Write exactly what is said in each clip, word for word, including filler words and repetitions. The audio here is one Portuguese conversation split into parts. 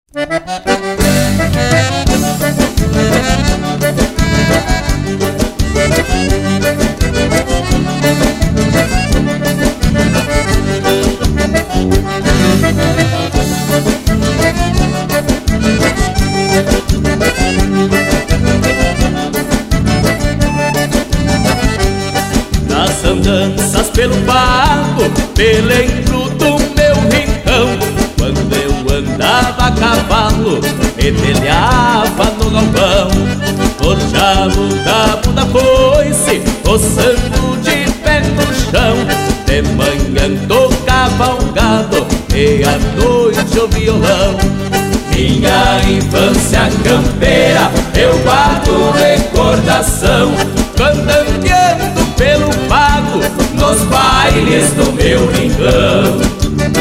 Nas andanças pelo pago, pelentro do meu rincão, quando eu andava a cavalo, etelhava no galpão, forjava o cabo da foice, roçando de pé no chão. De manhã tocava um gado e à noite o violão. Minha infância campeira eu guardo recordação, candangueando pelo pago nos bailes do meu rincão.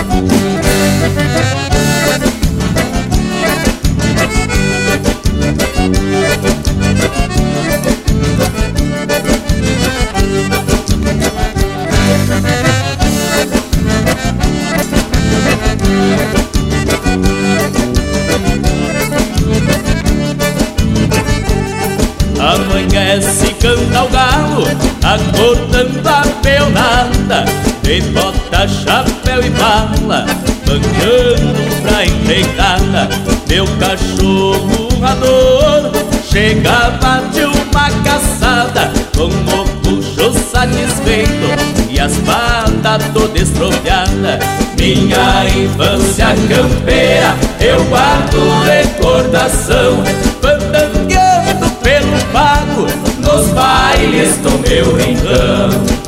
Amanhece, canta o galo, acordando a peonada, de bota, chapéu e bala, banhando pra empreitada. Meu cachorro rador chegava de uma caçada, com o puxo satisfeito e as patas toda estropiada. Minha infância campeira eu guardo recordação, fandangueando pelo pago nos bailes do meu rincão.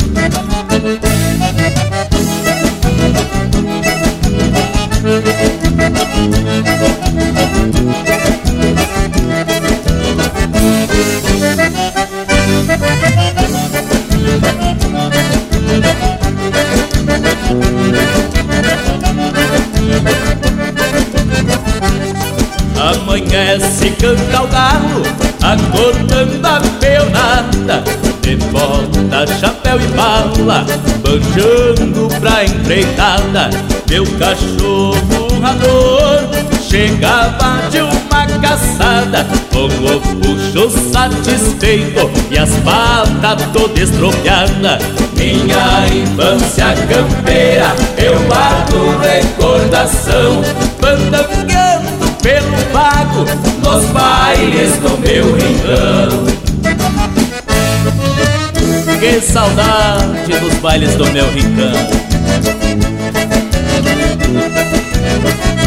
Amanhece, canta o galo, acordando a peonada, de bota, chapéu e bala, banjando pra empreitada. Meu cachorro rador chegava de uma caçada, com o puxo satisfeito e as patas toda estropiada. Minha infância campeira eu guardo recordação, fandangueando pelo pago nos bailes do meu rincão. Que saudade dos bailes do meu rincão.